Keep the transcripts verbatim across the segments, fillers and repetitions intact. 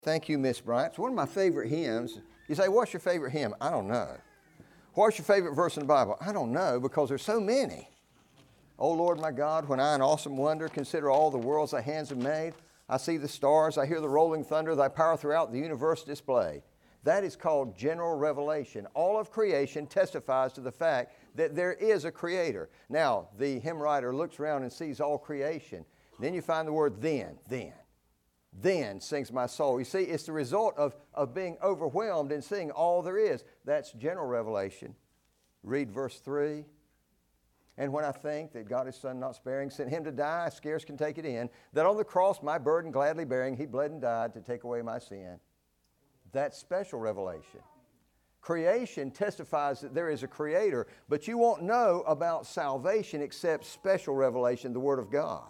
Thank you, Miss Bryant. It's one of my favorite hymns. You say, what's your favorite hymn? I don't know. What's your favorite verse in the Bible? I don't know, because there's so many. O Lord my God, when I in awesome wonder consider all the worlds thy hands have made, I see the stars, I hear the rolling thunder, thy power throughout the universe displayed. That is called general revelation. All of creation testifies to the fact that there is a creator. Now, the hymn writer looks around and sees all creation. Then you find the word then, then. Then sings my soul. You see, it's the result of, of being overwhelmed and seeing all there is. That's general revelation. Read verse three. And when I think that God his Son not sparing sent him to die, I scarce can take it in, that on the cross my burden gladly bearing, he bled and died to take away my sin. That's special revelation. Creation testifies that there is a creator, but you won't know about salvation except special revelation, the Word of God.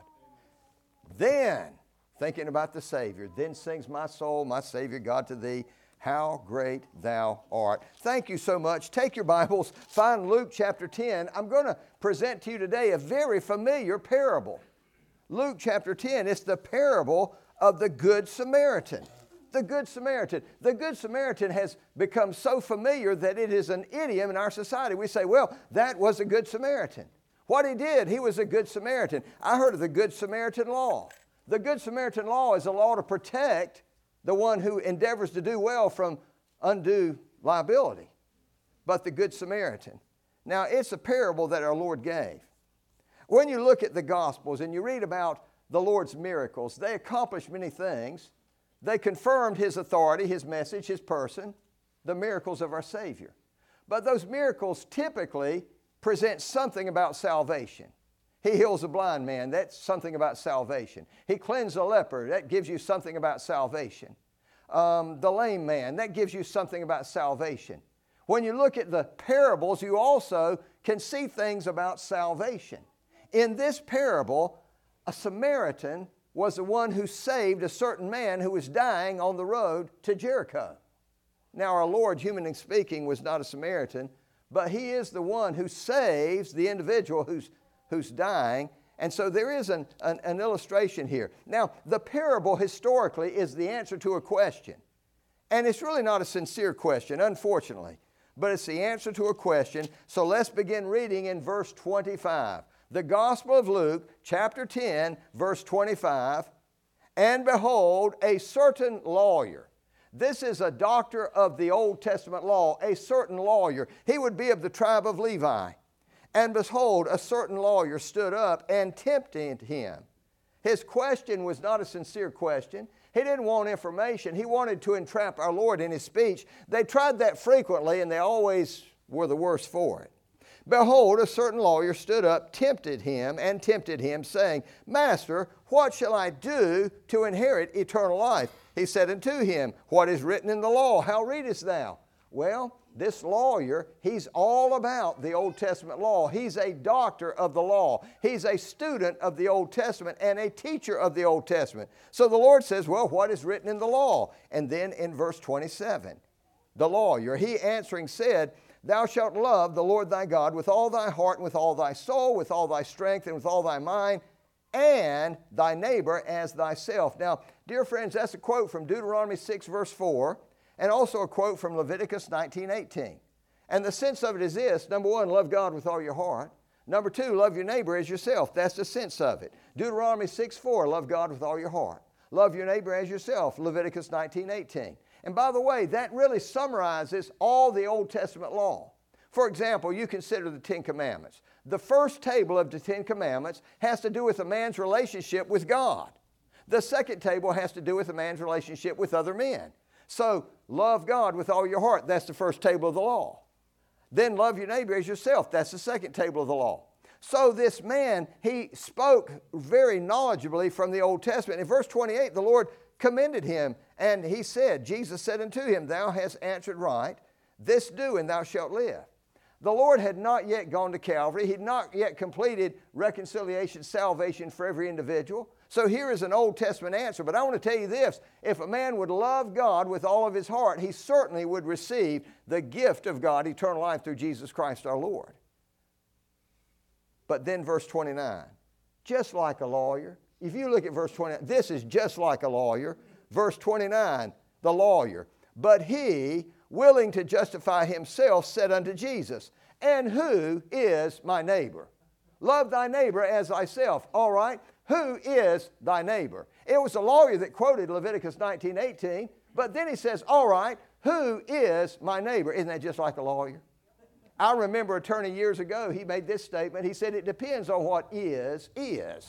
Then, thinking about the Savior, then sings my soul, my Savior God to thee, how great thou art. Thank you so much. Take your Bibles, find Luke chapter ten. I'm going to present to you today a very familiar parable. Luke chapter ten, it's the parable of the Good Samaritan. The Good Samaritan. The Good Samaritan has become so familiar that it is an idiom in our society. We say, well, that was a Good Samaritan. What he did, he was a Good Samaritan. I heard of the Good Samaritan law. The Good Samaritan law is a law to protect the one who endeavors to do well from undue liability. But the Good Samaritan. Now, it's a parable that our Lord gave. When you look at the Gospels and you read about the Lord's miracles, they accomplished many things. They confirmed his authority, his message, his person, the miracles of our Savior. But those miracles typically present something about salvation. He heals a blind man, that's something about salvation. He cleansed a leper, that gives you something about salvation. Um, the lame man, that gives you something about salvation. When you look at the parables, you also can see things about salvation. In this parable, a Samaritan was the one who saved a certain man who was dying on the road to Jericho. Now, our Lord, humanly speaking, was not a Samaritan, but he is the one who saves the individual who's who's dying. And so there is an, an, an illustration here. Now, the parable historically is the answer to a question. And it's really not a sincere question, unfortunately. But it's the answer to a question. So let's begin reading in verse twenty-five. The Gospel of Luke, chapter ten, verse twenty-five. And behold, a certain lawyer. This is a doctor of the Old Testament law, a certain lawyer. He would be of the tribe of Levi. And behold, a certain lawyer stood up and tempted him. His question was not a sincere question. He didn't want information. He wanted to entrap our Lord in his speech. They tried that frequently, and they always were the worse for it. Behold, a certain lawyer stood up, tempted him, and tempted him, saying, Master, what shall I do to inherit eternal life? He said unto him, What is written in the law? How readest thou? Well, this lawyer, he's all about the Old Testament law. He's a doctor of the law. He's a student of the Old Testament and a teacher of the Old Testament. So the Lord says, well, what is written in the law? And then in verse twenty-seven, the lawyer, he answering said, Thou shalt love the Lord thy God with all thy heart and with all thy soul, with all thy strength and with all thy mind, and thy neighbor as thyself. Now, dear friends, that's a quote from Deuteronomy six, verse four. And also a quote from Leviticus nineteen eighteen. And the sense of it is this. Number one, love God with all your heart. Number two, love your neighbor as yourself. That's the sense of it. Deuteronomy six four, love God with all your heart. Love your neighbor as yourself. Leviticus nineteen eighteen. And by the way, that really summarizes all the Old Testament law. For example, you consider the Ten Commandments. The first table of the Ten Commandments has to do with a man's relationship with God. The second table has to do with a man's relationship with other men. So, love God with all your heart. That's the first table of the law. Then love your neighbor as yourself. That's the second table of the law. So this man, he spoke very knowledgeably from the Old Testament. In verse twenty-eight, the Lord commended him, and he said, Jesus said unto him, Thou hast answered right. This do, and thou shalt live. The Lord had not yet gone to Calvary. He had not yet completed reconciliation, salvation for every individual. So here is an Old Testament answer. But I want to tell you this. If a man would love God with all of his heart, he certainly would receive the gift of God, eternal life through Jesus Christ our Lord. But then verse twenty-nine, just like a lawyer. If you look at verse twenty-nine, this is just like a lawyer. Verse twenty-nine, the lawyer. But he, willing to justify himself, said unto Jesus, and who is my neighbor? Love thy neighbor as thyself. All right, who is thy neighbor? It was the lawyer that quoted Leviticus nineteen eighteen, but then he says, all right, who is my neighbor? Isn't that just like a lawyer? I remember an attorney years ago, he made this statement. He said, it depends on what is, is.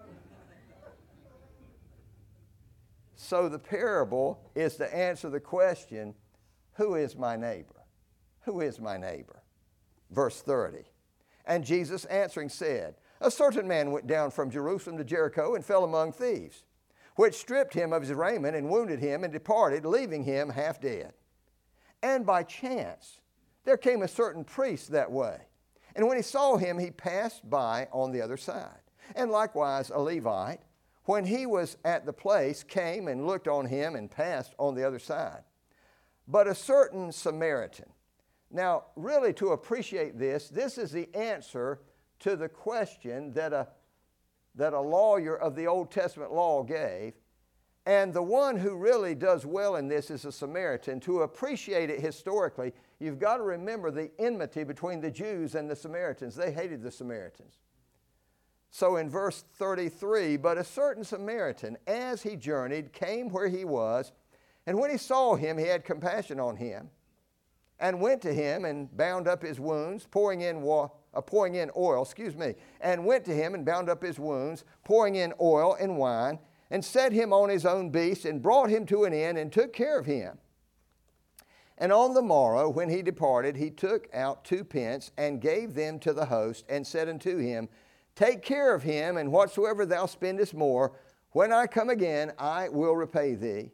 So the parable is to answer the question, who is my neighbor? Who is my neighbor? Verse thirty. And Jesus answering said, a certain man went down from Jerusalem to Jericho and fell among thieves, which stripped him of his raiment and wounded him and departed, leaving him half dead. And by chance there came a certain priest that way. And when he saw him, he passed by on the other side. And likewise a Levite, when he was at the place, came and looked on him and passed on the other side. But a certain Samaritan. Now, really to appreciate this, this is the answer to the question that a, that a lawyer of the Old Testament law gave. And the one who really does well in this is a Samaritan. To appreciate it historically, you've got to remember the enmity between the Jews and the Samaritans. They hated the Samaritans. So in verse thirty-three, but a certain Samaritan, as he journeyed, came where he was, and when he saw him, he had compassion on him, and went to him and bound up his wounds, pouring in wa- uh, pouring in oil, excuse me, and went to him and bound up his wounds, pouring in oil and wine, and set him on his own beast, and brought him to an inn, and took care of him. And on the morrow, when he departed, he took out two pence, and gave them to the host, and said unto him, take care of him, and whatsoever thou spendest more, when I come again, I will repay thee.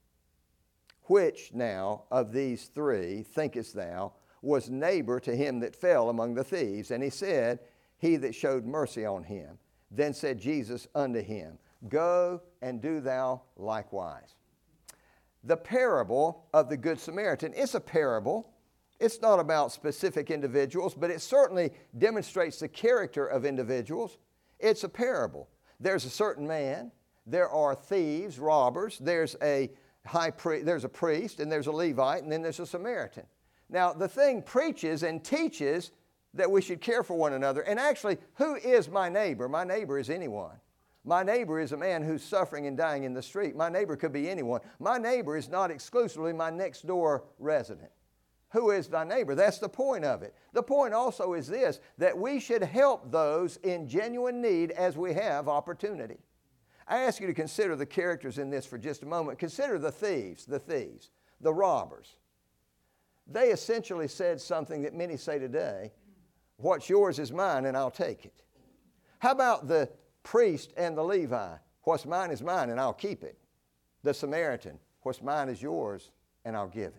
Which now of these three, thinkest thou, was neighbor to him that fell among the thieves? And he said, he that showed mercy on him. Then said Jesus unto him, go and do thou likewise. The parable of the Good Samaritan, it's a parable. It's not about specific individuals, but it certainly demonstrates the character of individuals. It's a parable. There's a certain man, there are thieves, robbers, there's a high pri- there's a priest, and there's a Levite, and then there's a Samaritan. Now, the thing preaches and teaches that we should care for one another. And actually, who is my neighbor? My neighbor is anyone. My neighbor is a man who's suffering and dying in the street. My neighbor could be anyone. My neighbor is not exclusively my next door resident. Who is thy neighbor? That's the point of it. The point also is this, that we should help those in genuine need as we have opportunity. I ask you to consider the characters in this for just a moment. Consider the thieves, the thieves, the robbers. They essentially said something that many say today, what's yours is mine and I'll take it. How about the priest and the Levi? What's mine is mine and I'll keep it. The Samaritan, what's mine is yours and I'll give it.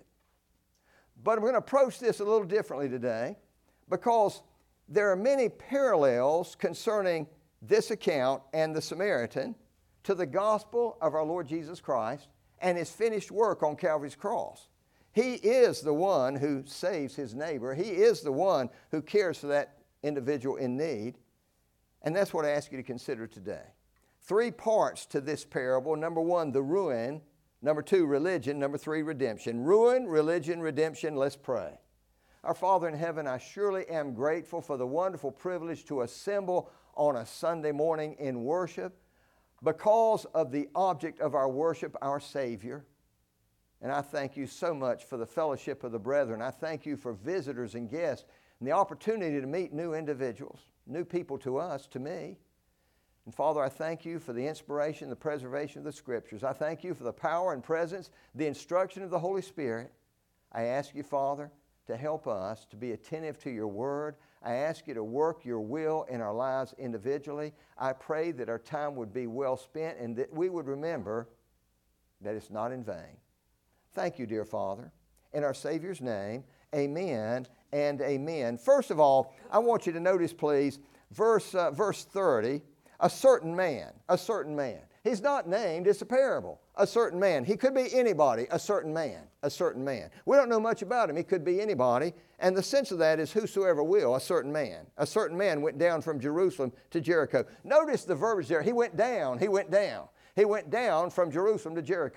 But I'm going to approach this a little differently today because there are many parallels concerning this account and the Samaritan to the gospel of our Lord Jesus Christ and his finished work on Calvary's cross. He is the one who saves his neighbor. He is the one who cares for that individual in need. And that's what I ask you to consider today. Three parts to this parable. Number one, the ruin. Number two, religion. Number three, redemption. Ruin, religion, redemption. Let's pray. Our Father in heaven, I surely am grateful for the wonderful privilege to assemble on a Sunday morning in worship because of the object of our worship, our Savior. And I thank you so much for the fellowship of the brethren. I thank you for visitors and guests and the opportunity to meet new individuals, new people to us, to me. And Father, I thank you for the inspiration, the preservation of the Scriptures. I thank you for the power and presence, the instruction of the Holy Spirit. I ask you, Father, to help us to be attentive to your word. I ask you to work your will in our lives individually. I pray that our time would be well spent and that we would remember that it's not in vain. Thank you, dear Father. In our Savior's name, amen and amen. First of all, I want you to notice, please, verse, uh, verse thirty, a certain man, a certain man. He's not named, it's a parable. A certain man. He could be anybody, a certain man, a certain man. We don't know much about him. He could be anybody. And the sense of that is whosoever will, a certain man. A certain man went down from Jerusalem to Jericho. Notice the verbiage there. He went down, he went down. He went down from Jerusalem to Jericho.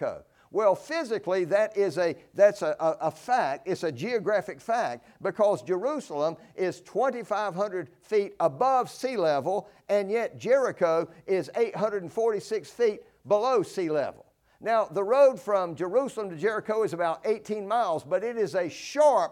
Well, physically, that is a, that's a, a, a fact. It's a geographic fact because Jerusalem is twenty-five hundred feet above sea level, and yet Jericho is eight hundred forty-six feet below sea level. Now, the road from Jerusalem to Jericho is about eighteen miles, but it is a sharp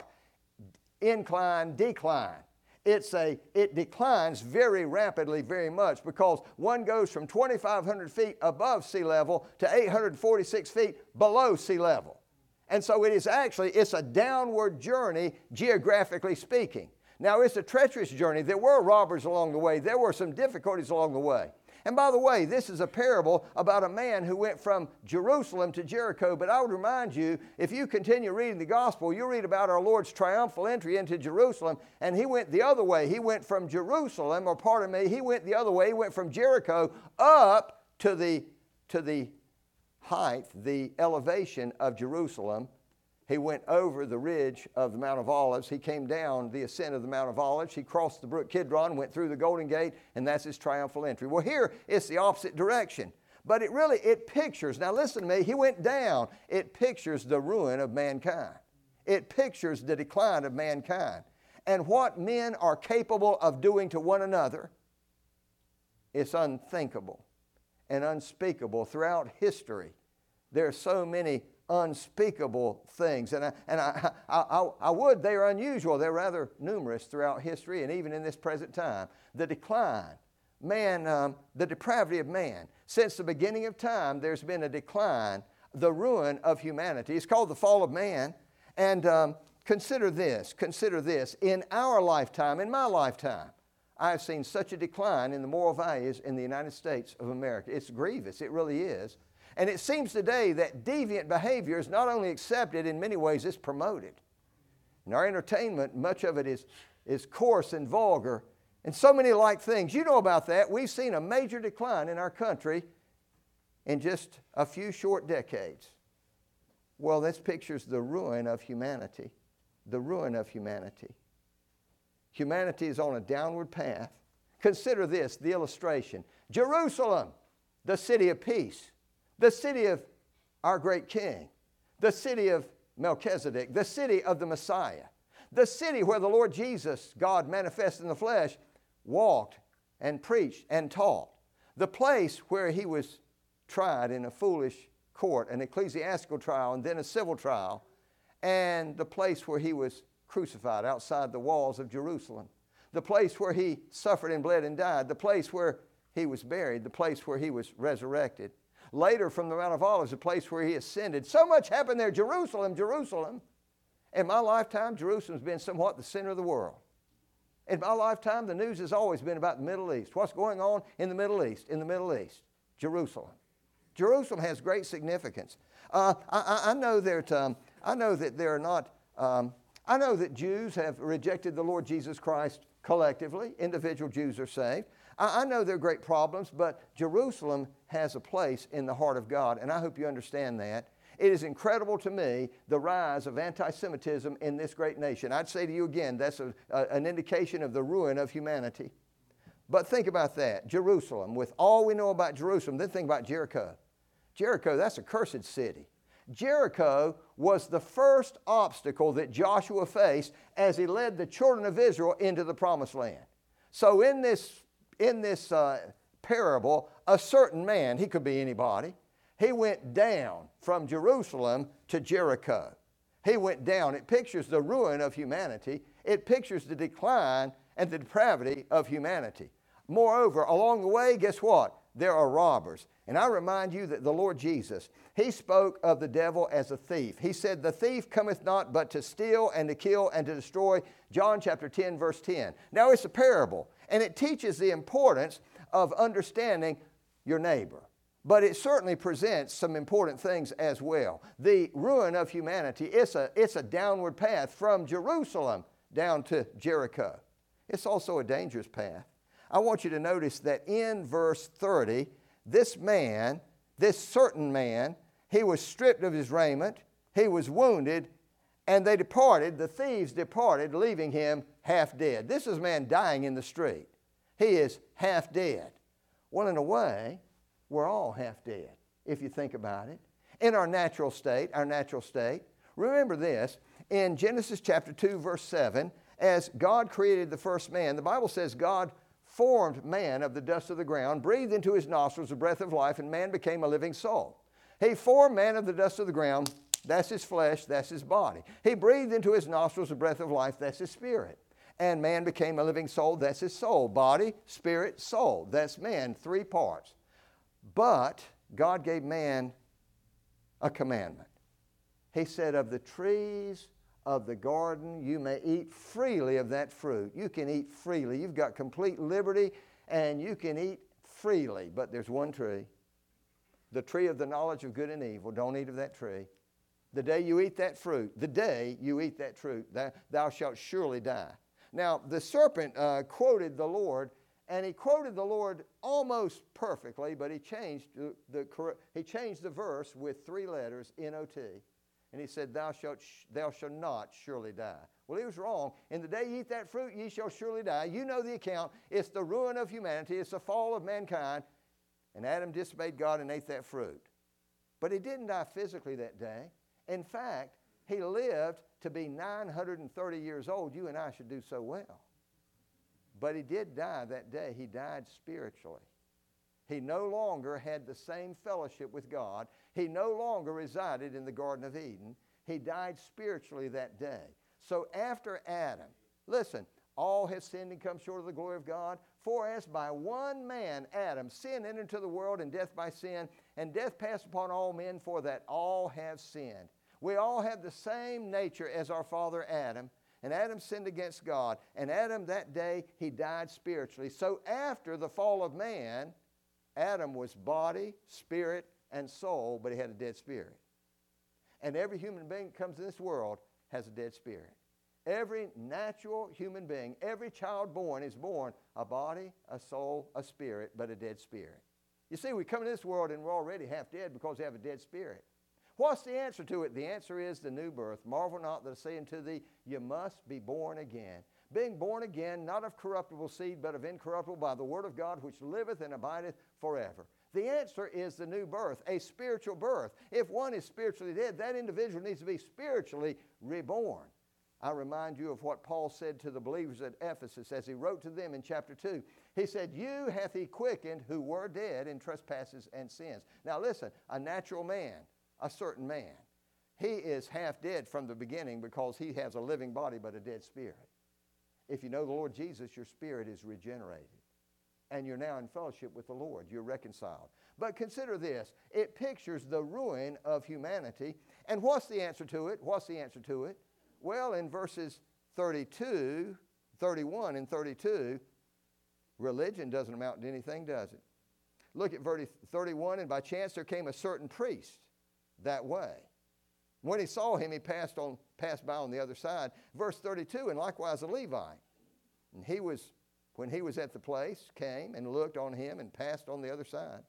incline, decline. It's a, it declines very rapidly, very much, because one goes from twenty-five hundred feet above sea level to eight hundred forty-six feet below sea level. And so it is actually, it's a downward journey, geographically speaking. Now, it's a treacherous journey. There were robbers along the way. There were some difficulties along the way. And by the way, this is a parable about a man who went from Jerusalem to Jericho. But I would remind you, if you continue reading the gospel, you'll read about our Lord's triumphal entry into Jerusalem. And he went the other way. He went from Jerusalem, or pardon me, he went the other way. He went from Jericho up to the, to the height, the elevation of Jerusalem. He went over the ridge of the Mount of Olives. He came down the ascent of the Mount of Olives. He crossed the brook Kidron, went through the Golden Gate, and that's his triumphal entry. Well, here it's the opposite direction. But it really, it pictures, now listen to me, he went down. It pictures the ruin of mankind. It pictures the decline of mankind. And what men are capable of doing to one another, it's unthinkable and unspeakable throughout history. There are so many unspeakable things. And I, and I, I, I, I would, they are unusual. They're rather numerous throughout history and even in this present time. The decline, man, um, the depravity of man. Since the beginning of time, there's been a decline, the ruin of humanity. It's called the fall of man. And um, consider this, consider this. In our lifetime, in my lifetime, I have seen such a decline in the moral values in the United States of America. It's grievous, it really is. And it seems today that deviant behavior is not only accepted, in many ways it's promoted. In our entertainment, much of it is, is coarse and vulgar, and so many like things. You know about that. We've seen a major decline in our country in just a few short decades. Well, this pictures the ruin of humanity, the ruin of humanity. Humanity is on a downward path. Consider this, the illustration. Jerusalem, the city of peace. The city of our great King, the city of Melchizedek, the city of the Messiah, the city where the Lord Jesus, God manifested in the flesh, walked and preached and taught, the place where he was tried in a foolish court, an ecclesiastical trial and then a civil trial, and the place where he was crucified outside the walls of Jerusalem, the place where he suffered and bled and died, the place where he was buried, the place where he was resurrected. Later, from the Mount of Olives, a place where he ascended. So much happened there. Jerusalem, Jerusalem. In my lifetime, Jerusalem's been somewhat the center of the world. In my lifetime, the news has always been about the Middle East. What's going on in the Middle East? In the Middle East, Jerusalem. Jerusalem has great significance. Uh, I, I know that um, I know that there are not. Um, I know that Jews have rejected the Lord Jesus Christ collectively. Individual Jews are saved. I know there are great problems, but Jerusalem has a place in the heart of God, and I hope you understand that. It is incredible to me, the rise of anti-Semitism in this great nation. I'd say to you again, that's a, a, an indication of the ruin of humanity. But think about that, Jerusalem. With all we know about Jerusalem, then think about Jericho. Jericho, that's a cursed city. Jericho was the first obstacle that Joshua faced as he led the children of Israel into the promised land. So in this In this uh, parable, a certain man, he could be anybody, he went down from Jerusalem to Jericho. He went down. It pictures the ruin of humanity. It pictures the decline and the depravity of humanity. Moreover, along the way, guess what? There are robbers. And I remind you that the Lord Jesus, he spoke of the devil as a thief. He said, the thief cometh not but to steal and to kill and to destroy. John chapter ten, verse ten. Now, it's a parable. And it teaches the importance of understanding your neighbor. But it certainly presents some important things as well. The ruin of humanity, it's a, it's a downward path from Jerusalem down to Jericho. It's also a dangerous path. I want you to notice that in verse thirty, this man, this certain man, he was stripped of his raiment, he was wounded, and they departed, the thieves departed, leaving him half dead. This is a man dying in the street. He is half dead. Well, in a way, we're all half dead, if you think about it. in our natural state, our natural state. Remember this, in Genesis chapter two, verse seven, as God created the first man, the Bible says God formed man of the dust of the ground, breathed into his nostrils the breath of life, and man became a living soul. He formed man of the dust of the ground. That's his flesh, that's his body. He breathed into his nostrils the breath of life, that's his spirit. And man became a living soul, that's his soul. Body, spirit, soul, that's man, three parts. But God gave man a commandment. He said, of the trees of the garden you may eat freely of that fruit. You can eat freely. You've got complete liberty and you can eat freely. But there's one tree, the tree of the knowledge of good and evil. Don't eat of that tree. The day you eat that fruit, the day you eat that fruit, thou, thou shalt surely die. Now, the serpent uh, quoted the Lord, and he quoted the Lord almost perfectly, but he changed the, the, he changed the verse with three letters, N O T. And he said, thou shalt, thou shalt not surely die. Well, he was wrong. In the day you eat that fruit, ye shall surely die. You know the account. It's the ruin of humanity. It's the fall of mankind. And Adam disobeyed God and ate that fruit. But he didn't die physically that day. In fact, he lived to be nine hundred thirty years old. You and I should do so well. But he did die that day. He died spiritually. He no longer had the same fellowship with God. He no longer resided in the Garden of Eden. He died spiritually that day. So after Adam, listen, all have sinned and come short of the glory of God. For as by one man, Adam, sin entered into the world, and death by sin, and death passed upon all men, for that all have sinned. We all have the same nature as our father Adam, and Adam sinned against God. And Adam that day, he died spiritually. So after the fall of man, Adam was body, spirit, and soul, but he had a dead spirit. And every human being that comes in this world has a dead spirit. Every natural human being, every child born is born a body, a soul, a spirit, but a dead spirit. You see, we come into this world and we're already half dead because we have a dead spirit. What's the answer to it? The answer is the new birth. Marvel not that I say unto thee, you must be born again. Being born again, not of corruptible seed, but of incorruptible, by the word of God, which liveth and abideth forever. The answer is the new birth, a spiritual birth. If one is spiritually dead, that individual needs to be spiritually reborn. I remind you of what Paul said to the believers at Ephesus as he wrote to them in chapter two. He said, you hath he quickened who were dead in trespasses and sins. Now listen, a natural man, a certain man, he is half dead from the beginning because he has a living body but a dead spirit. If you know the Lord Jesus, your spirit is regenerated. And you're now in fellowship with the Lord. You're reconciled. But consider this. It pictures the ruin of humanity. And what's the answer to it? What's the answer to it? Well, in verses thirty-two, thirty-one and thirty-two, religion doesn't amount to anything, does it? Look at verse thirty-one, and by chance there came a certain priest that way. When he saw him, he passed on, passed by on the other side. Verse thirty-two, and likewise a Levite. And he was, when he was at the place, came and looked on him and passed on the other side.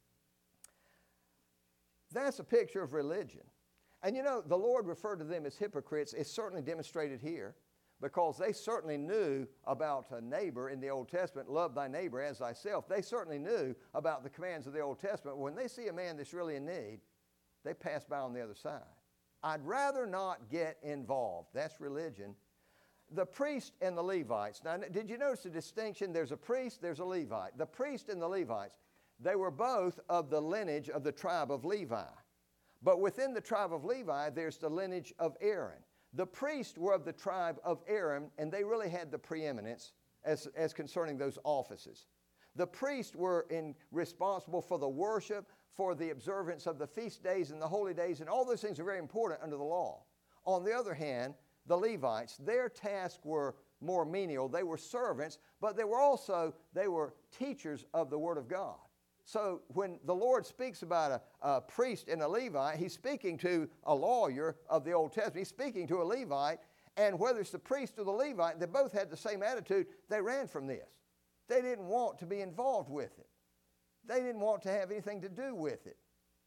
That's a picture of religion. And you know, the Lord referred to them as hypocrites. It's certainly demonstrated here because they certainly knew about a neighbor in the Old Testament, love thy neighbor as thyself. They certainly knew about the commands of the Old Testament. When they see a man that's really in need, they pass by on the other side. I'd rather not get involved. That's religion. The priest and the Levites. Now, did you notice the distinction? There's a priest, there's a Levite. The priest and the Levites, they were both of the lineage of the tribe of Levi. But within the tribe of Levi, there's the lineage of Aaron. The priests were of the tribe of Aaron, and they really had the preeminence as, as concerning those offices. The priests were in, responsible for the worship, for the observance of the feast days and the holy days, and all those things are very important under the law. On the other hand, the Levites, their tasks were more menial. They were servants, but they were also, they were teachers of the Word of God. So when the Lord speaks about a, a priest and a Levite, he's speaking to a lawyer of the Old Testament. He's speaking to a Levite, and whether it's the priest or the Levite, they both had the same attitude. They ran from this. They didn't want to be involved with it. They didn't want to have anything to do with it.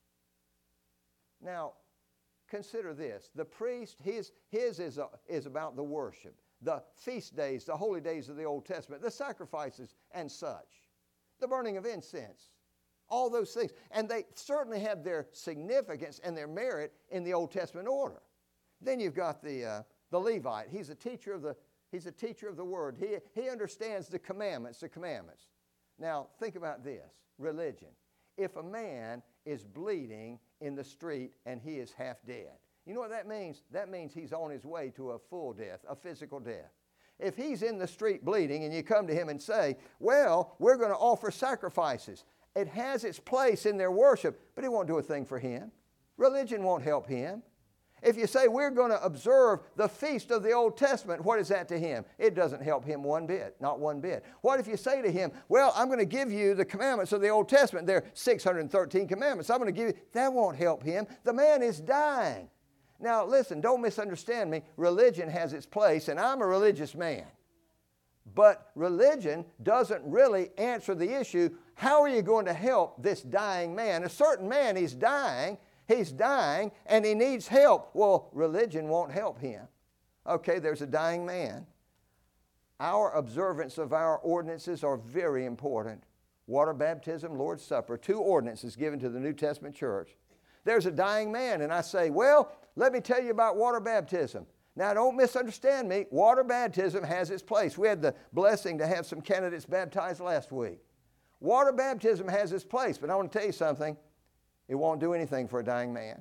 Now, consider this. The priest, his, his is, a, is about the worship, the feast days, the holy days of the Old Testament, the sacrifices and such, the burning of incense. All those things. And they certainly have their significance and their merit in the Old Testament order. Then you've got the, uh, the Levite. He's a teacher of the, he's a teacher of the Word. He, he understands the commandments, the commandments. Now, think about this, religion. If a man is bleeding in the street and he is half dead, you know what that means? That means he's on his way to a full death, a physical death. If he's in the street bleeding and you come to him and say, well, we're going to offer sacrifices, it has its place in their worship, but it won't do a thing for him. Religion won't help him. If you say we're going to observe the feast of the Old Testament, what is that to him? It doesn't help him one bit, not one bit. What if you say to him, well, I'm going to give you the commandments of the Old Testament. There are six hundred thirteen commandments. I'm going to give you, that won't help him. The man is dying. Now listen, don't misunderstand me. Religion has its place, and I'm a religious man. But religion doesn't really answer the issue, how are you going to help this dying man? A certain man, he's dying. He's dying and he needs help. Well, religion won't help him. Okay, there's a dying man. Our observance of our ordinances are very important. Water baptism, Lord's Supper, two ordinances given to the New Testament church. There's a dying man, and I say, well, let me tell you about water baptism. Now, don't misunderstand me. Water baptism has its place. We had the blessing to have some candidates baptized last week. Water baptism has its place, but I want to tell you something. It won't do anything for a dying man.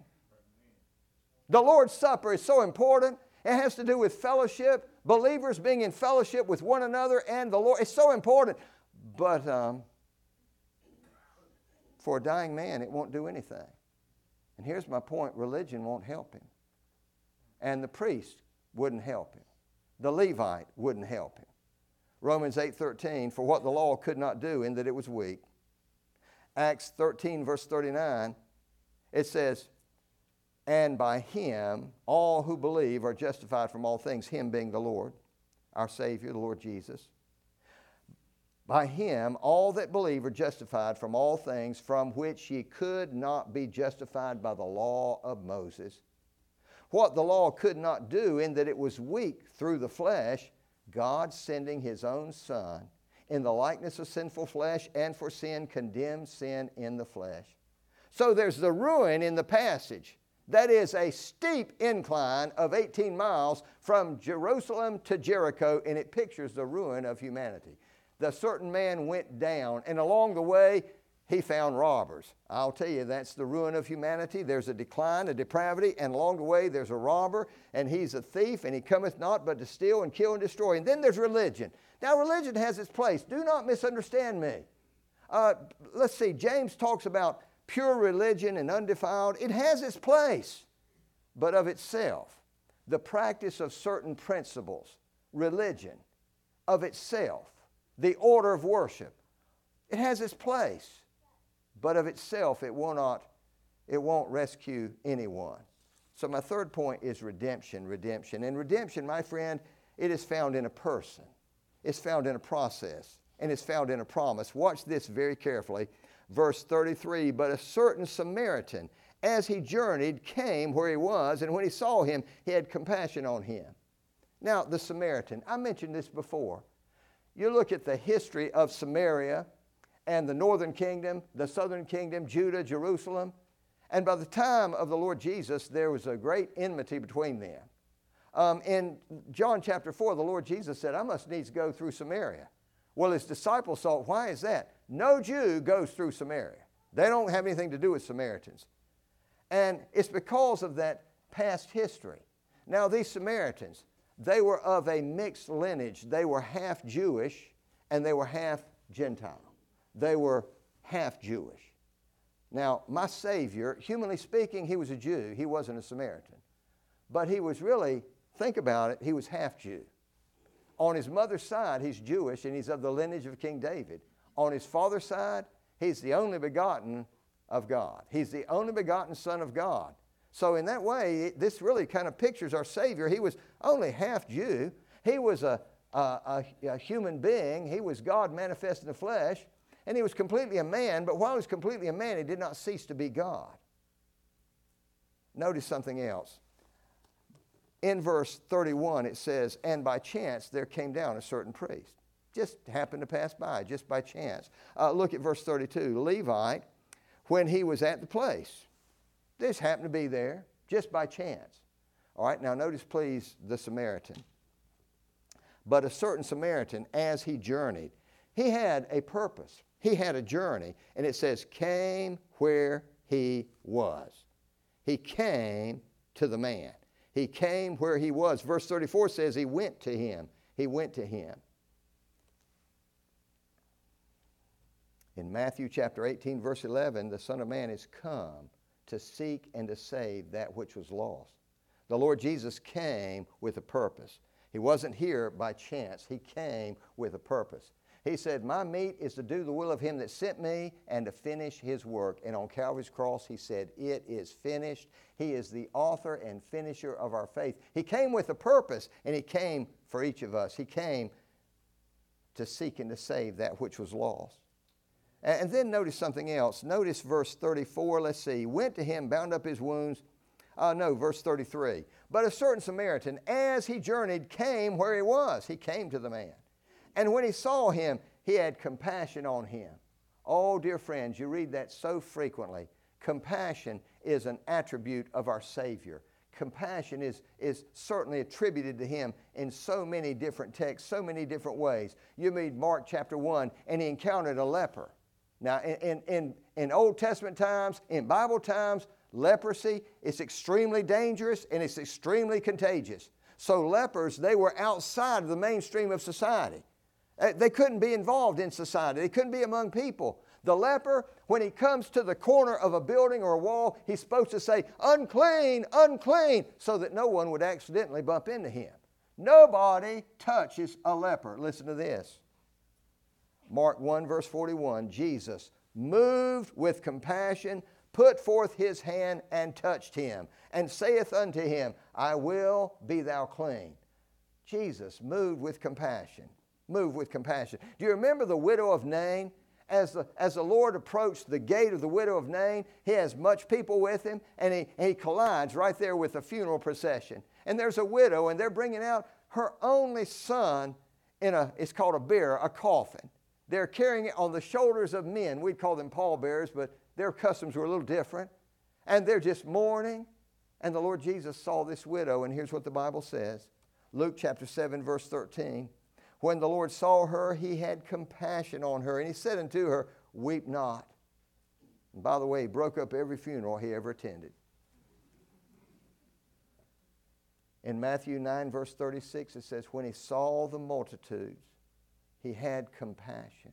The Lord's Supper is so important. It has to do with fellowship, believers being in fellowship with one another and the Lord. It's so important. But um, for a dying man, it won't do anything. And here's my point. Religion won't help him. And the priest wouldn't help him. The Levite wouldn't help him. Romans eight thirteen, for what the law could not do in that it was weak. Acts thirteen, verse thirty-nine, it says, and by him all who believe are justified from all things, him being the Lord, our Savior, the Lord Jesus. By him all that believe are justified from all things from which ye could not be justified by the law of Moses. What the law could not do in that it was weak through the flesh, God sending his own Son in the likeness of sinful flesh, and for sin condemned sin in the flesh. So there's the ruin in the passage. That is a steep incline of eighteen miles from Jerusalem to Jericho, and it pictures the ruin of humanity. The certain man went down, and along the way he found robbers. I'll tell you, that's the ruin of humanity. There's a decline, a depravity, and along the way there's a robber, and he's a thief, and he cometh not but to steal and kill and destroy. And then there's religion. Now, religion has its place. Do not misunderstand me. Uh, let's see, James talks about pure religion and undefiled. It has its place, but of itself, the practice of certain principles, religion, of itself, the order of worship, it has its place, but of itself it will not, it won't rescue anyone. So my third point is redemption, redemption. And redemption, my friend, it is found in a person. It's found in a process, and it's found in a promise. Watch this very carefully. Verse thirty-three, but a certain Samaritan, as he journeyed, came where he was, and when he saw him, he had compassion on him. Now, the Samaritan, I mentioned this before. You look at the history of Samaria and the northern kingdom, the southern kingdom, Judah, Jerusalem, and by the time of the Lord Jesus, there was a great enmity between them. Um, in John chapter four, the Lord Jesus said, I must needs go through Samaria. Well, his disciples thought, why is that? No Jew goes through Samaria. They don't have anything to do with Samaritans. And it's because of that past history. Now, these Samaritans, they were of a mixed lineage. They were half Jewish and they were half Gentile. They were half Jewish. Now, my Savior, humanly speaking, he was a Jew. He wasn't a Samaritan. But he was really, think about it, he was half Jew. On his mother's side, he's Jewish and he's of the lineage of King David. On his father's side, he's the only begotten of God. He's the only begotten Son of God. So in that way, this really kind of pictures our Savior. He was only half Jew. He was a, a, a, a human being. He was God manifest in the flesh. And he was completely a man, but while he was completely a man, he did not cease to be God. Notice something else. In verse thirty-one, it says, and by chance there came down a certain priest. Just happened to pass by, just by chance. Uh, look at verse thirty-two. Levite, when he was at the place. This happened to be there just by chance. All right, now notice please the Samaritan. But a certain Samaritan, as he journeyed, he had a purpose. He had a journey. And it says, came where he was. He came to the man. He came where he was. Verse thirty-four says he went to him. He went to him. In Matthew chapter eighteen, verse eleven, the Son of Man is come to seek and to save that which was lost. The Lord Jesus came with a purpose. He wasn't here by chance. He came with a purpose. He said, my meat is to do the will of him that sent me and to finish his work. And on Calvary's cross, he said, it is finished. He is the author and finisher of our faith. He came with a purpose, and he came for each of us. He came to seek and to save that which was lost. And then notice something else. Notice verse thirty-four. Let's see. He went to him, bound up his wounds. Uh, no, verse thirty-three. But a certain Samaritan, as he journeyed, came where he was. He came to the man. And when he saw him, he had compassion on him. Oh, dear friends, you read that so frequently. Compassion is an attribute of our Savior. Compassion is, is certainly attributed to him in so many different texts, so many different ways. You read Mark chapter one, and he encountered a leper. Now, in, in, in Old Testament times, in Bible times, leprosy is extremely dangerous and it's extremely contagious. So lepers, they were outside of the mainstream of society. They couldn't be involved in society. They couldn't be among people. The leper, when he comes to the corner of a building or a wall, he's supposed to say, unclean, unclean, so that no one would accidentally bump into him. Nobody touches a leper. Listen to this. Mark one, verse forty-one, Jesus, moved with compassion, put forth his hand and touched him, and saith unto him, I will be thou clean. Jesus moved with compassion. Moved with compassion. Do you remember the widow of Nain? As the, as the Lord approached the gate of the widow of Nain, he has much people with him, and he, and he collides right there with the funeral procession. And there's a widow, and they're bringing out her only son in a, it's called a bier, a coffin. They're carrying it on the shoulders of men. We'd call them pallbearers, but their customs were a little different. And they're just mourning. And the Lord Jesus saw this widow, and here's what the Bible says. Luke chapter seven, verse thirteen. When the Lord saw her, he had compassion on her, and he said unto her, weep not. And by the way, he broke up every funeral he ever attended. In Matthew nine, verse thirty-six, it says, when he saw the multitudes, he had compassion.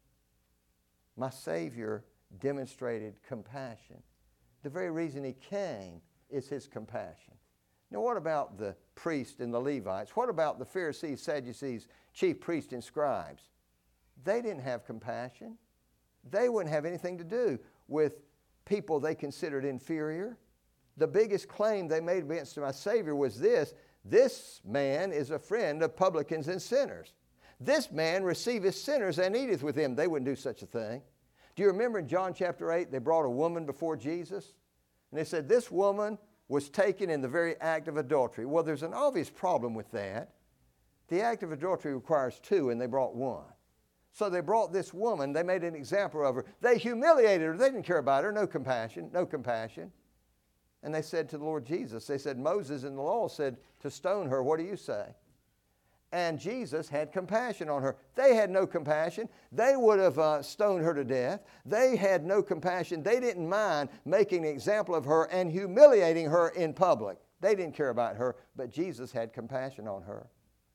My Savior demonstrated compassion. The very reason he came is his compassion. Now, what about the priests and the Levites? What about the Pharisees, Sadducees, chief priests, and scribes? They didn't have compassion. They wouldn't have anything to do with people they considered inferior. The biggest claim they made against my Savior was this: this man is a friend of publicans and sinners. This man receiveth sinners and eateth with them. They wouldn't do such a thing. Do you remember in John chapter eight, they brought a woman before Jesus? And they said, this woman was taken in the very act of adultery. Well, there's an obvious problem with that. The act of adultery requires two, and they brought one. So they brought this woman. They made an example of her. They humiliated her. They didn't care about her. No compassion. No compassion. And they said to the Lord Jesus, they said, Moses in the law said to stone her. What do you say? And Jesus had compassion on her. They had no compassion. They would have uh, stoned her to death. They had no compassion. They didn't mind making an example of her and humiliating her in public. They didn't care about her, but Jesus had compassion on her.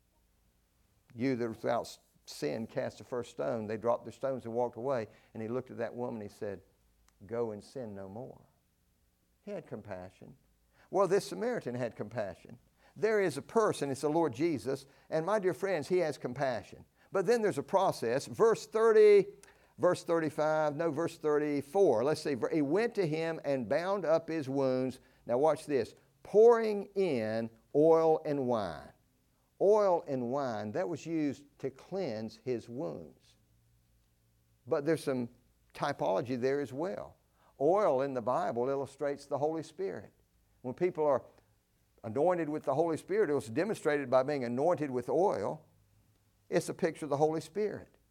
You that are without sin cast the first stone. They dropped their stones and walked away. And he looked at that woman and he said, go and sin no more. He had compassion. Well, this Samaritan had compassion. There is a person, it's the Lord Jesus, and my dear friends, he has compassion. But then there's a process. Verse thirty, verse thirty-five, no, verse thirty-four. Let's see. He went to him and bound up his wounds. Now watch this. Pouring in oil and wine. Oil and wine, that was used to cleanse his wounds. But there's some typology there as well. Oil in the Bible illustrates the Holy Spirit. When people are anointed with the Holy Spirit, it was demonstrated by being anointed with oil. It's a picture of the Holy Spirit.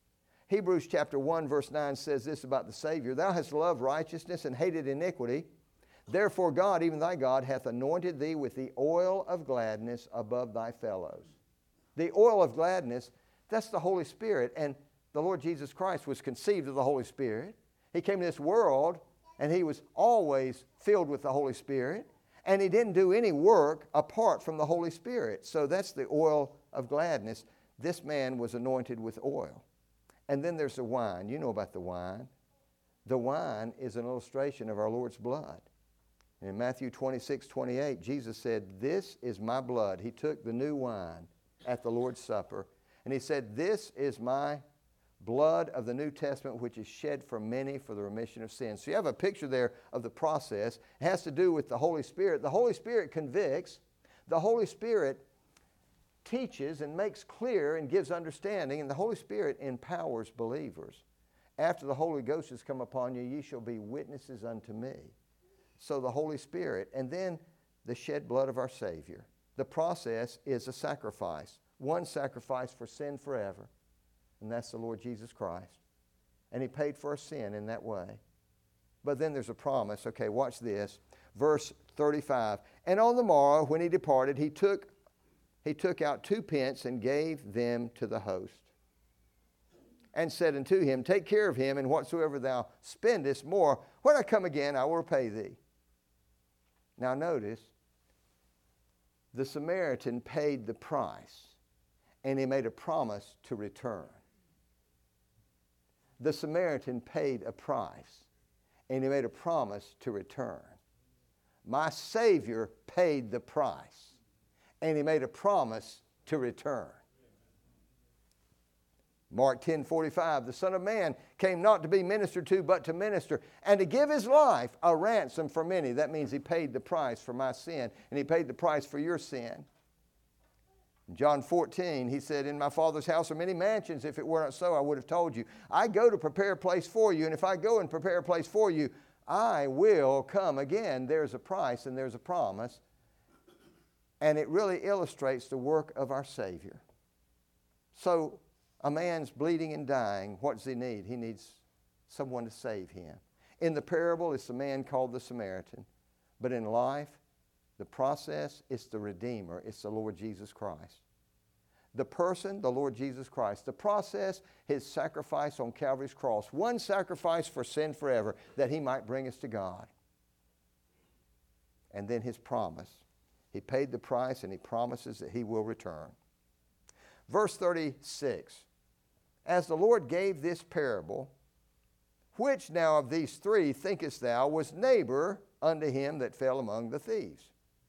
Hebrews chapter one verse nine says this about the Savior. Thou hast loved righteousness and hated iniquity. Therefore God, even thy God, hath anointed thee with the oil of gladness above thy fellows. The oil of gladness, that's the Holy Spirit. And the Lord Jesus Christ was conceived of the Holy Spirit. He came to this world and he was always filled with the Holy Spirit. And he didn't do any work apart from the Holy Spirit. So that's the oil of gladness. This man was anointed with oil. And then there's the wine. You know about the wine. The wine is an illustration of our Lord's blood. In Matthew twenty-six, twenty-eight, Jesus said, this is my blood. He took the new wine at the Lord's Supper, and he said, this is my blood of the New Testament, which is shed for many for the remission of sins. So you have a picture there of the process. It has to do with the Holy Spirit. The Holy Spirit convicts. The Holy Spirit teaches and makes clear and gives understanding, and the Holy Spirit empowers believers. After the Holy Ghost has come upon you, ye shall be witnesses unto me. So the Holy Spirit, and then the shed blood of our Savior. The process is a sacrifice. One sacrifice for sin forever, and that's the Lord Jesus Christ. And he paid for our sin in that way. But then there's a promise. Okay, watch this. Verse thirty-five. And on the morrow, when he departed, he took, he took out two pence and gave them to the host. And said unto him, take care of him, and whatsoever thou spendest more, when I come again, I will repay thee. Now notice, the Samaritan paid the price, and he made a promise to return. The Samaritan paid a price, and he made a promise to return. My Savior paid the price, and he made a promise to return. Mark ten forty-five, the Son of Man came not to be ministered to, but to minister, and to give his life a ransom for many. That means he paid the price for my sin, and he paid the price for your sin. In John fourteen, he said, in my Father's house are many mansions. If it were not so, I would have told you. I go to prepare a place for you, and if I go and prepare a place for you, I will come again. There's a price and there's a promise, and it really illustrates the work of our Savior. So, a man's bleeding and dying. What does he need? He needs someone to save him. In the parable, it's the man called the Samaritan. But in life, the process is the Redeemer. It's the Lord Jesus Christ. The person, the Lord Jesus Christ. The process, his sacrifice on Calvary's cross. One sacrifice for sin forever, that he might bring us to God. And then his promise. He paid the price, and he promises that he will return. Verse thirty-six. As the Lord gave this parable, which now of these three thinkest thou was neighbor unto him that fell among the thieves?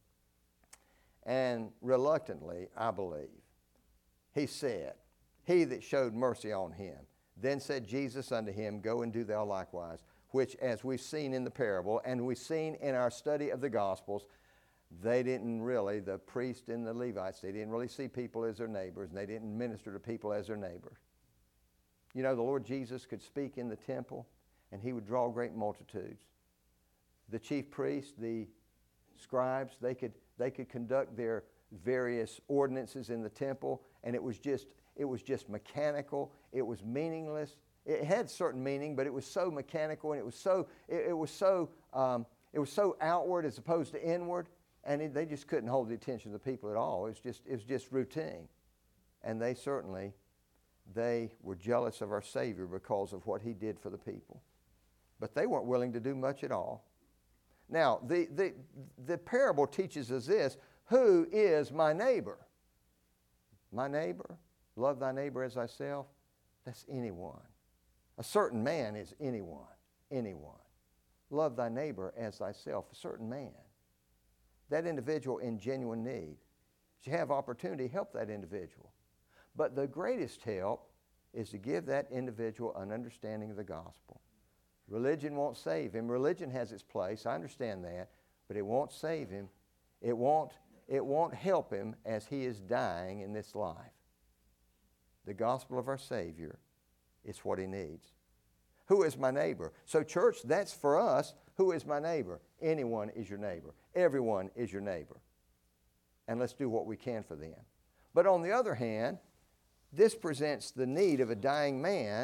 And reluctantly, I believe, he said, he that showed mercy on him. Then said Jesus unto him, go and do thou likewise. Which, as we've seen in the parable, and we've seen in our study of the Gospels, they didn't really, the priest and the Levites, they didn't really see people as their neighbors, and they didn't minister to people as their neighbors. You know, the Lord Jesus could speak in the temple, and he would draw great multitudes. The chief priests, the scribes, they could, they could conduct their various ordinances in the temple, and it was just, it was just mechanical. It was meaningless. It had certain meaning, but it was so mechanical, and it was so, it, it was so, um, it was so outward as opposed to inward, and it, they just couldn't hold the attention of the people at all. It was just, it was just routine, and they certainly. They were jealous of our Savior because of what he did for the people. But they weren't willing to do much at all. Now, the, the, the parable teaches us this. Who is my neighbor? My neighbor? Love thy neighbor as thyself? That's anyone. A certain man is anyone. Anyone. Love thy neighbor as thyself. A certain man. That individual in genuine need. If you have opportunity, help that individual. But the greatest help is to give that individual an understanding of the gospel. Religion won't save him. Religion has its place. I understand that. But it won't save him. It won't, it won't help him as he is dying in this life. The gospel of our Savior is what he needs. Who is my neighbor? So church, that's for us. Who is my neighbor? Anyone is your neighbor. Everyone is your neighbor. And let's do what we can for them. But on the other hand, this presents the need of a dying man,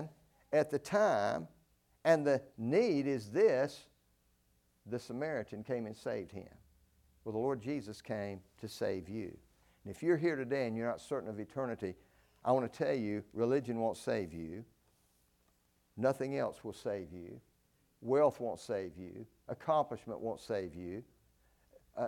at the time, and the need is this: the Samaritan came and saved him. Well, the Lord Jesus came to save you. And if you're here today and you're not certain of eternity, I want to tell you, religion won't save you. Nothing else will save you. Wealth won't save you. Accomplishment won't save you. Uh,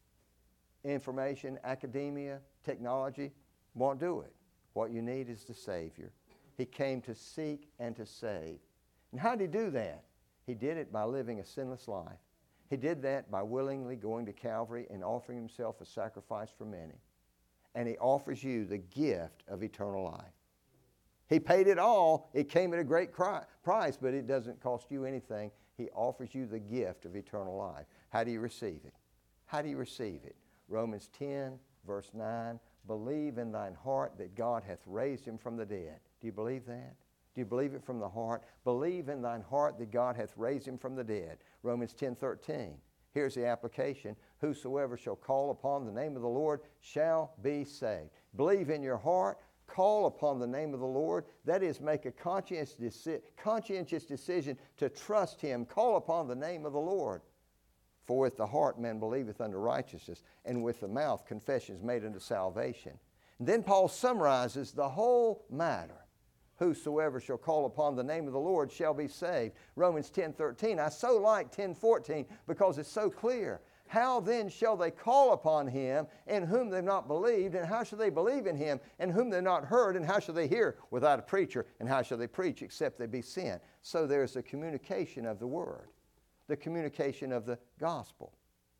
information, academia, technology won't do it. What you need is the Savior. He came to seek and to save. And how did he do that? He did it by living a sinless life. He did that by willingly going to Calvary and offering himself a sacrifice for many. And he offers you the gift of eternal life. He paid it all. It came at a great cri- price, but it doesn't cost you anything. He offers you the gift of eternal life. How do you receive it? How do you receive it? Romans ten, verse nine, believe in thine heart that God hath raised him from the dead. Do you believe that? Do you believe it from the heart? Believe in thine heart that God hath raised him from the dead. Romans ten thirteen. Here's the application. Whosoever shall call upon the name of the Lord shall be saved. Believe in your heart. Call upon the name of the Lord. That is, make a conscientious, deci- conscientious decision to trust him. Call upon the name of the Lord. For with the heart man believeth unto righteousness, and with the mouth confession is made unto salvation. And then Paul summarizes the whole matter. Whosoever shall call upon the name of the Lord shall be saved. Romans ten thirteen. I so like ten fourteen because it's so clear. How then shall they call upon him in whom they've not believed? And how shall they believe in him in whom they've not heard? And how shall they hear without a preacher? And how shall they preach except they be sent? So there's the communication of the word, the communication of the gospel.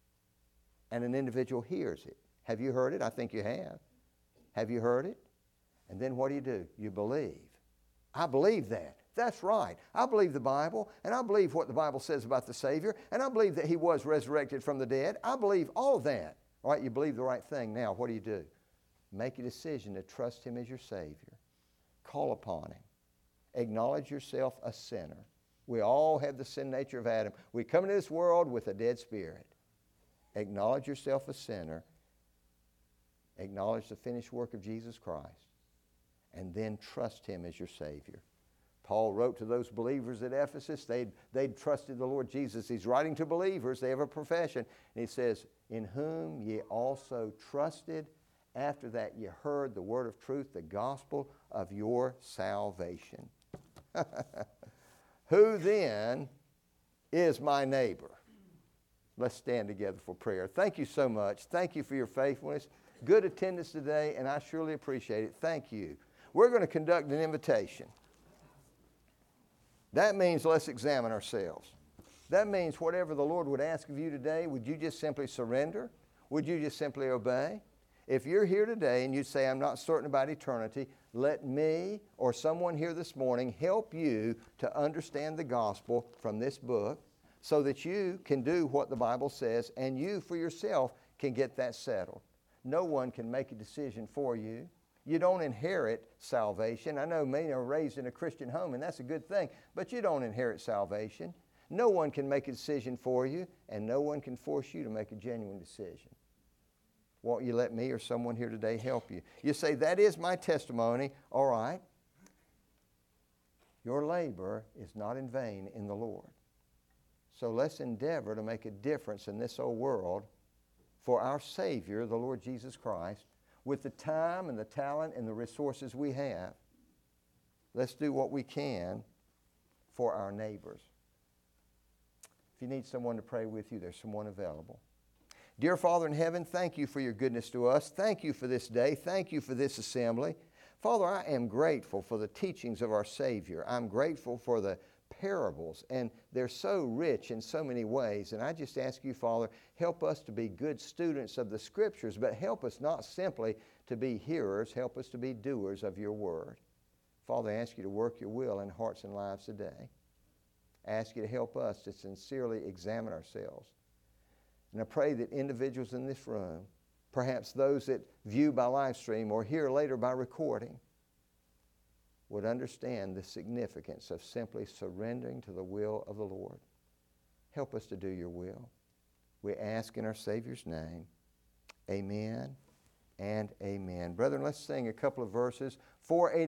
And an individual hears it. Have you heard it? I think you have. Have you heard it? And then what do you do? You believe. I believe that. That's right. I believe the Bible, and I believe what the Bible says about the Savior, and I believe that he was resurrected from the dead. I believe all of that. All right, you believe the right thing. Now, what do you do? Make a decision to trust him as your Savior. Call upon him. Acknowledge yourself a sinner. We all have the sin nature of Adam. We come into this world with a dead spirit. Acknowledge yourself a sinner. Acknowledge the finished work of Jesus Christ. And then trust him as your Savior. Paul wrote to those believers at Ephesus. They'd, they'd trusted the Lord Jesus. He's writing to believers. They have a profession. And he says, in whom ye also trusted, after that ye heard the word of truth, the gospel of your salvation. Who then is my neighbor? Let's stand together for prayer. Thank you so much. Thank you for your faithfulness. Good attendance today, and I surely appreciate it. Thank you. We're going to conduct an invitation. That means let's examine ourselves. That means whatever the Lord would ask of you today, would you just simply surrender? Would you just simply obey? If you're here today and you say, I'm not certain about eternity, let me or someone here this morning help you to understand the gospel from this book so that you can do what the Bible says and you for yourself can get that settled. No one can make a decision for you. You don't inherit salvation. I know many are raised in a Christian home, and that's a good thing, but you don't inherit salvation. No one can make a decision for you, and no one can force you to make a genuine decision. Won't you let me or someone here today help you? You say, that is my testimony. All right. Your labor is not in vain in the Lord. So let's endeavor to make a difference in this old world for our Savior, the Lord Jesus Christ, with the time and the talent and the resources we have. Let's do what we can for our neighbors. If you need someone to pray with you, there's someone available. Dear Father in heaven, thank you for your goodness to us. Thank you for this day. Thank you for this assembly. Father, I am grateful for the teachings of our Savior. I'm grateful for the parables, and they're so rich in so many ways. And I just ask you, Father, help us to be good students of the Scriptures, but help us not simply to be hearers, help us to be doers of your word. Father, I ask you to work your will in hearts and lives today. I ask you to help us to sincerely examine ourselves. And I pray that individuals in this room, perhaps those that view by live stream or hear later by recording, would understand the significance of simply surrendering to the will of the Lord. Help us to do your will. We ask in our Savior's name. Amen and amen. Brethren, let's sing a couple of verses. four eighty